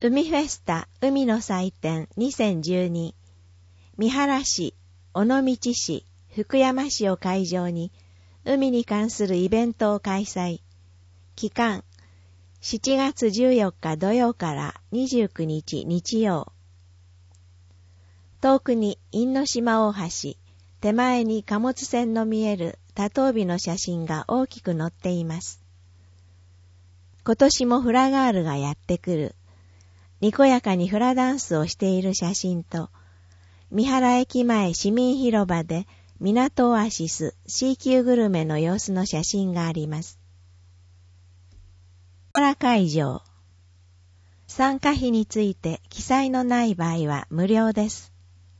海フェスタ海の祭典2012三原市、尾道市、福山市を会場に海に関するイベントを開催。期間7月14日土曜から29日日曜。遠くに因島大橋、手前に貨物船の見える多頭尾の写真が大きく載っています。今年もフラガールがやってくる。にこやかにフラダンスをしている写真と、三原駅前市民広場で港オアシス C 級グルメの様子の写真があります。三原会場。参加費について記載のない場合は無料です。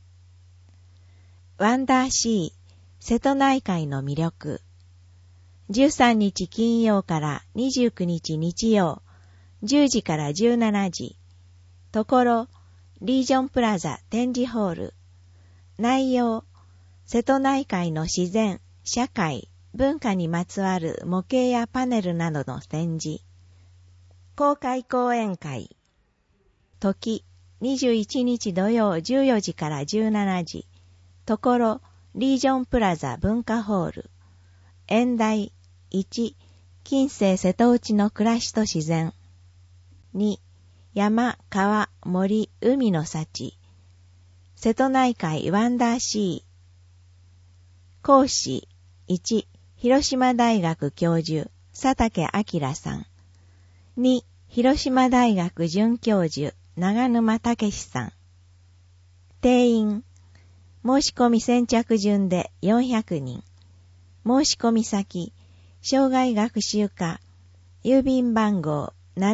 ワンダーシー、瀬戸内海の魅力。13日金曜から29日日曜、10時から17時。ところ、リージョンプラザ展示ホール。内容、瀬戸内海の自然、社会、文化にまつわる模型やパネルなどの展示。公開講演会。時、21日土曜14時から17時。ところ、リージョンプラザ文化ホール。演題、1、近世瀬戸内の暮らしと自然。2、山、川、森、海の幸。瀬戸内海ワンダーシー。講師、1、広島大学教授、佐竹明さん。2、広島大学准教授、長沼武さん。定員、申し込み先着順で400人。申し込み先、障害学習課、郵便番号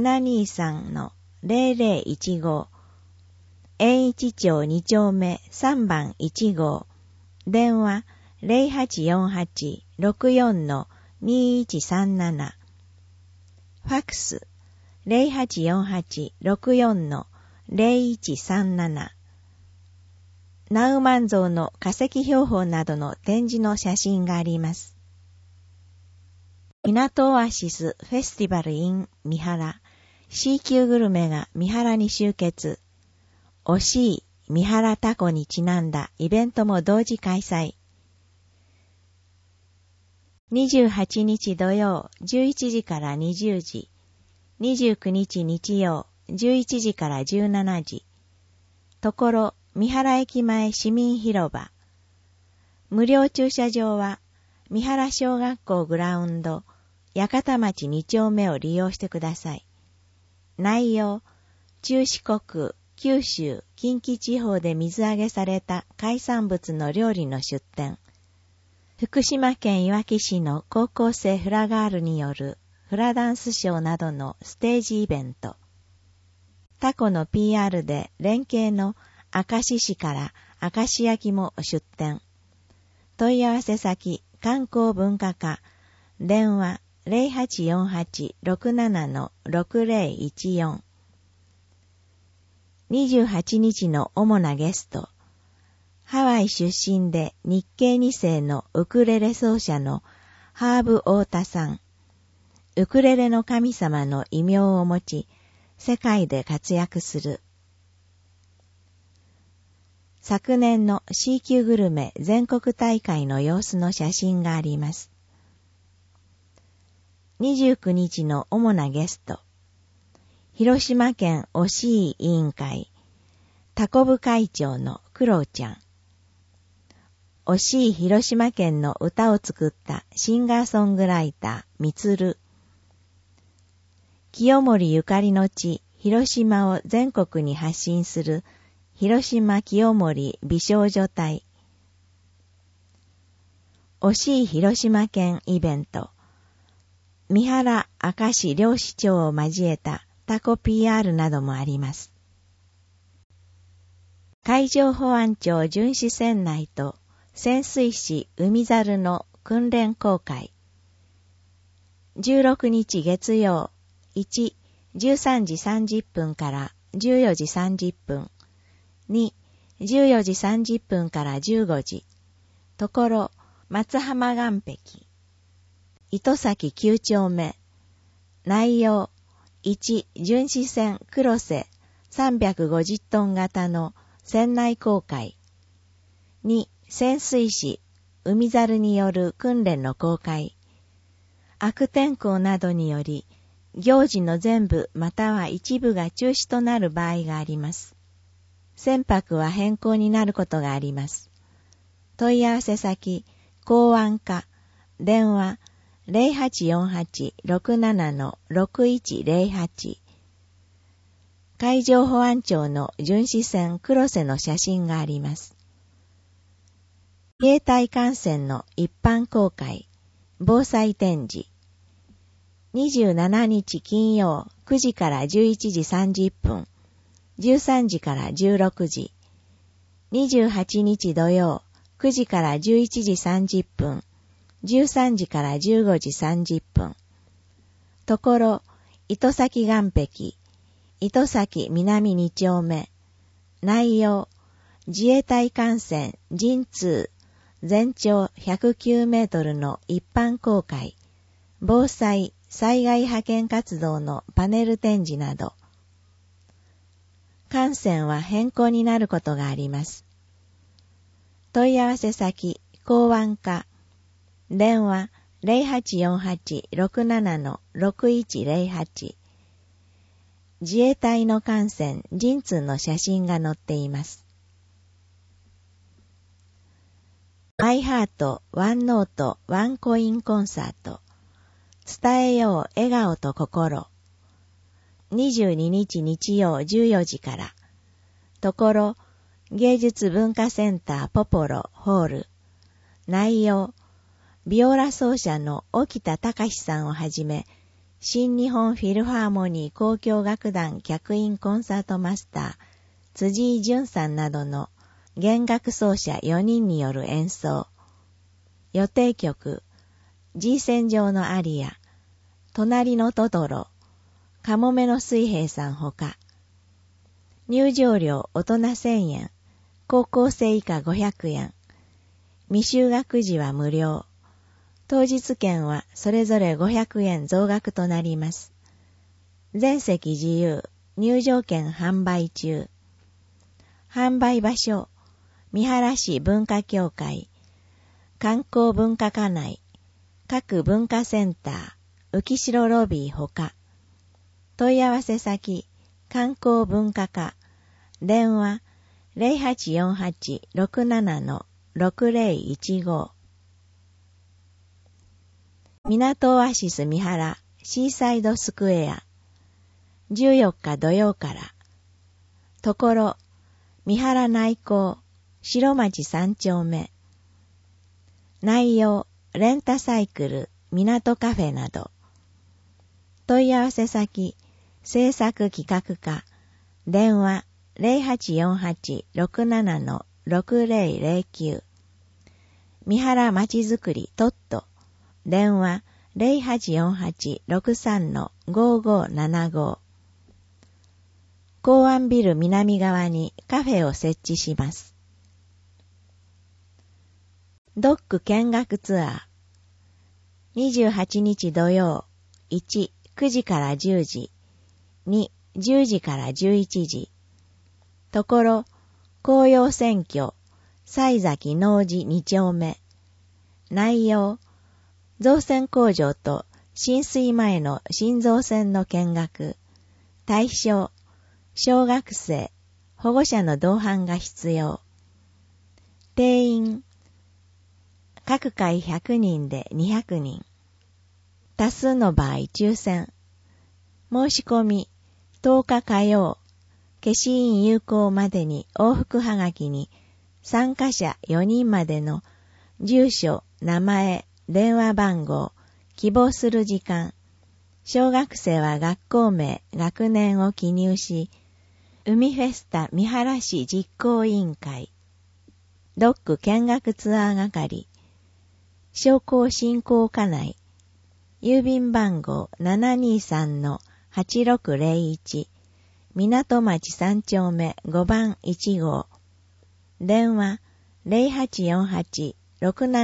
723-0015、円一町2丁目3番1号、電話 0848-64-2137、ファックス 0848-64-0137、ナウマン像の化石標本などの展示の写真があります。港オアシスフェスティバル in 三原 C 級グルメが三原に集結。惜しい三原タコにちなんだイベントも同時開催。28日土曜11時から20時、29日日曜11時から17時。ところ三原駅前市民広場。無料駐車場は三原小学校グラウンド、八幡町2丁目を利用してください。内容、中四国、九州、近畿地方で水揚げされた海産物の料理の出店。福島県いわき市の高校生フラガールによるフラダンスショーなどのステージイベント。タコの PR で連携の明石市から明石焼きも出店。問い合わせ先、観光文化課、電話0848-67-6014。28日の主なゲスト。ハワイ出身で日系2世のウクレレ奏者のハーブ・オータさん。ウクレレの神様の異名を持ち、世界で活躍する。昨年の C 級グルメ全国大会の様子の写真があります。29日の主なゲスト。広島県おしい委員会、タコ部会長のクロウちゃん。おしい広島県の歌を作ったシンガーソングライター、みつる。清盛ゆかりの地、広島を全国に発信する広島清盛美少女隊。おしい広島県イベント。三原明石両市長を交えたタコ PR などもあります。海上保安庁巡視船内と潜水士海猿の訓練公開。16日月曜、1、13時30分から14時30分。2、14時30分から15時。ところ、松浜岸壁。糸崎9丁目。内容、1、巡視船黒瀬、 350トン型の船内航海。2、潜水士、海猿による訓練の公開。悪天候などにより、行事の全部または一部が中止となる場合があります。船舶は変更になることがあります。問い合わせ先、港湾課、電話 0848-67-6108。海上保安庁の巡視船黒瀬の写真があります。自衛隊艦船の一般公開、防災展示。27日金曜9時から11時30分、13時から16時。28日土曜9時から11時30分、13時から15時30分。ところ、糸崎岸壁、糸崎南2丁目。内容、自衛隊艦船神通、全長109メートルの一般公開、防災、災害派遣活動のパネル展示など。艦船は変更になることがあります。問い合わせ先、港湾課、電話 0848-67-6108。自衛隊の艦船神通の写真が載っています。マイハートワンノートワンコインコンサート。伝えよう笑顔と心。22日日曜14時から。ところ、芸術文化センターポポロホール。内容、ビオラ奏者の沖田隆さんをはじめ、新日本フィルハーモニー交響楽団客員コンサートマスター、辻井淳さんなどの弦楽奏者4人による演奏。予定曲、G線上のアリア、隣のトトロ、かもめの水平さんほか。入場料大人1000円、高校生以下500円。未就学時は無料。当日券はそれぞれ500円増額となります。全席自由、入場券販売中。販売場所、三原市文化協会、観光文化課内、各文化センター、浮城ロビーほか。問い合わせ先、観光文化課、電話 0848-67-6015。港オアシス三原シーサイドスクエア。14日土曜から。ところ、三原内港、白町3丁目。内容、レンタサイクル、港カフェなど。問い合わせ先、制作企画課、電話 0848-67-6009。三原まちづくりトット、電話 0848-63-5575。港湾ビル南側にカフェを設置します。ドック見学ツアー。28日土曜、1、9時から10時。2、10時から11時。ところ、紅葉選挙、西崎農事2丁目。内容、造船工場と浸水前の新造船の見学。対象、小学生、保護者の同伴が必要。定員、各回100人で200人。多数の場合抽選。申し込み、10日火曜、消印有効までに往復はがきに参加者4人までの住所、名前、電話番号、希望する時間、小学生は学校名、学年を記入し、海フェスタ三原市実行委員会、ドック見学ツアー係、商工振興課内、郵便番号 723-8601、港町3丁目5番1号、電話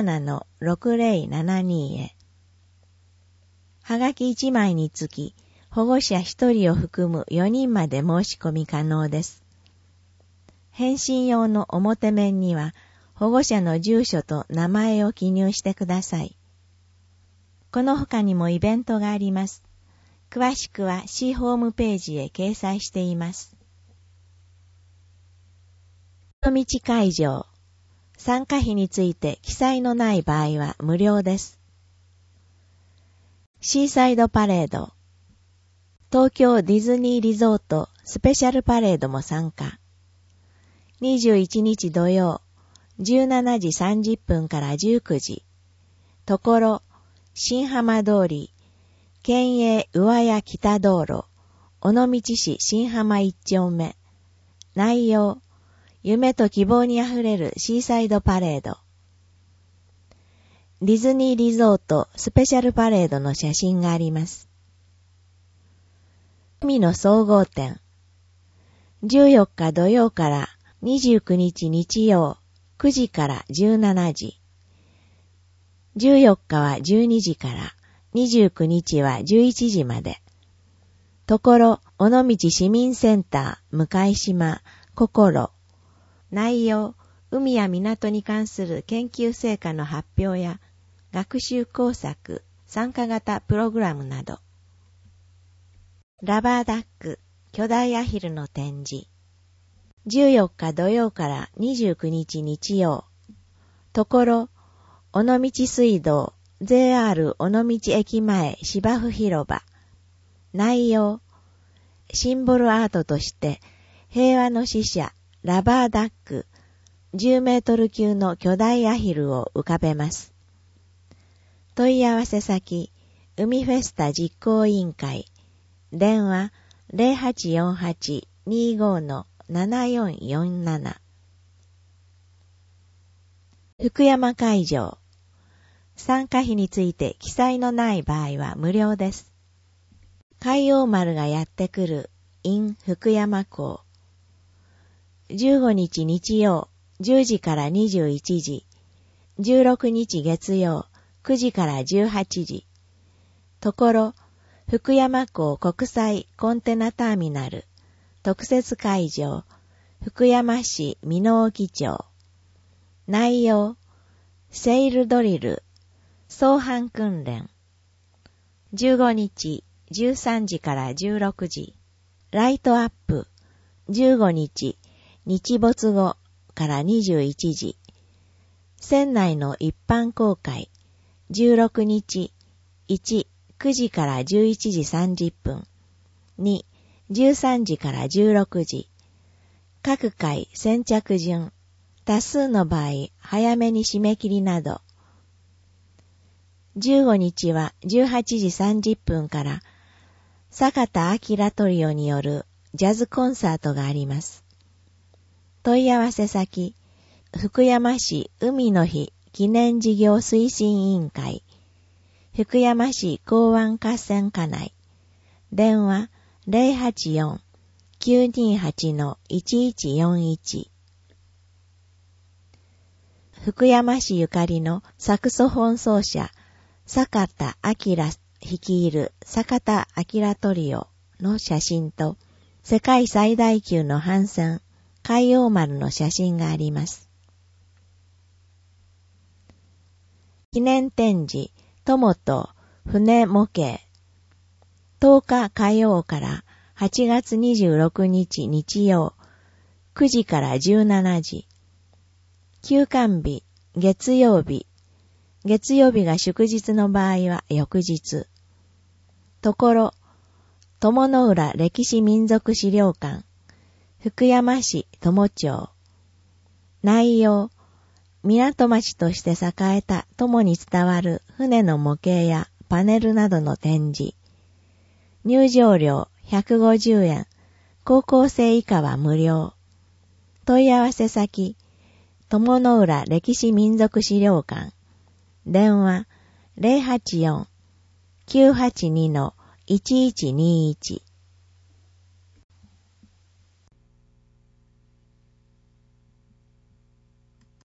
0848-67-6072 へ。はがき1枚につき、 保護者1人を含む4人まで申し込み可能です。返信用の表面には保護者の住所と名前を記入してください。この他にもイベントがあります。詳しくは市ホームページへ掲載しています。尾道会場。参加費について記載のない場合は無料です。シーサイドパレード。東京ディズニーリゾートスペシャルパレードも参加。21日土曜、17時30分から19時。ところ、新浜通り、県営上谷北道路、尾道市新浜一丁目。内容、夢と希望にあふれるシーサイドパレード。ディズニーリゾートスペシャルパレードの写真があります。海の総合点。14日土曜から29日日曜9時から17時。14日は12時から29日は11時まで。ところ、尾道市民センター向島心。内容、海や港に関する研究成果の発表や学習工作、参加型プログラムなど。ラバーダック、巨大アヒルの展示。14日土曜から29日日曜。ところ、尾道水道、JR 尾道駅前芝生広場。内容、シンボルアートとして平和の使者、ラバーダック、10メートル級の巨大アヒルを浮かべます。問い合わせ先、海フェスタ実行委員会。電話 0848-25-7447。福山会場。参加費について記載のない場合は無料です。海王丸がやってくる in 福山港。15日日曜10時から21時。16日月曜9時から18時。ところ、福山港国際コンテナターミナル特設会場福山市美濃沖町。内容、セイルドリル操帆訓練。15日13時から16時。ライトアップ15日日没後から21時。船内の一般公開16日1、9時から11時30分。2、13時から16時。各回先着順。多数の場合、早めに締め切りなど。15日は18時30分から、坂田明トリオによるジャズコンサートがあります。問い合わせ先、福山市海の日記念事業推進委員会。福山市港湾河川課内。電話 084-928-1141。福山市ゆかりのサクソフォン奏者、坂田明率いる坂田明トリオの写真と、世界最大級の帆船、海王丸の写真があります。記念展示、友と船模型。10日火曜から8月26日日曜、9時から17時。休館日、月曜日。月曜日が祝日の場合は翌日。ところ、友の浦歴史民族資料館。福山市友町。内容、港町として栄えた友に伝わる船の模型やパネルなどの展示。入場料150円。高校生以下は無料。問い合わせ先、友の浦歴史民族資料館。電話 084-982-1121。